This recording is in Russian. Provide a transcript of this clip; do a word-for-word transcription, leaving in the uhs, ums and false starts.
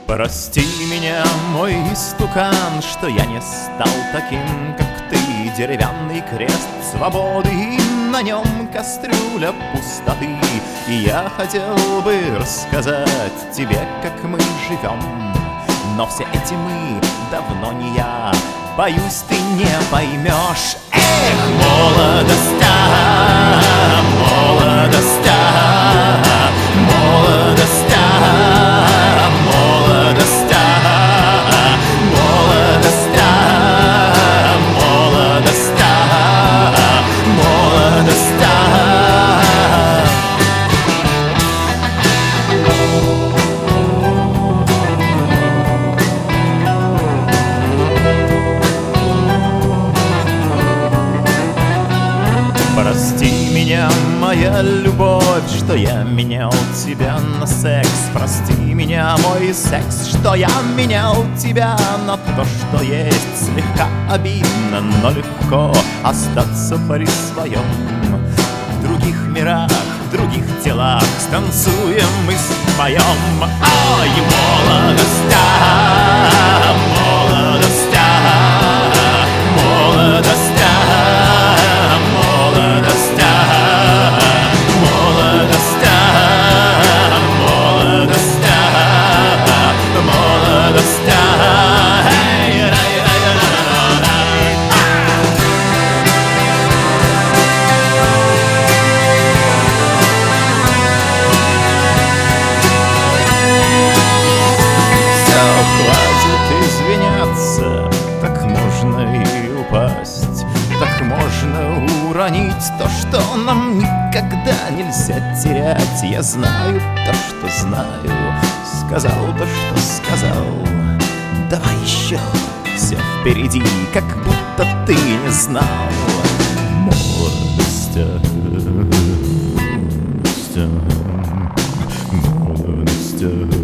Прости меня, мой истукан, что я не стал таким, как ты. Деревянный крест свободы, и на нем кастрюля пустоты. И я хотел бы рассказать тебе, как мы живем, но все эти мы давно не я. Боюсь, ты не поймешь. Эх, молодость, а, молодость, а, молодость, а, молодость, а, молодость, а, молодость, а, молодость, а. Прости меня, моя любовь, что я менял тебя на секс. Прости меня, мой секс, что я менял тебя на то, что есть. Слегка обидно, но легко остаться при своем. В других мирах, в других телах станцуем мы споем. Ой, молодость, а, молодость, а, молодость, а, молодость, а, молодость, а, молодость, а, молодость, а. Эй, рай, рай, рай, рай, рай. Все, хватит извиняться, так можно и упасть. Так можно уронить то, что нам никогда нельзя терять. Я знаю то, что знаю, сказал то, что сказал. Давай еще, все впереди, как будто ты не знал. Молодость, молодость, молодость.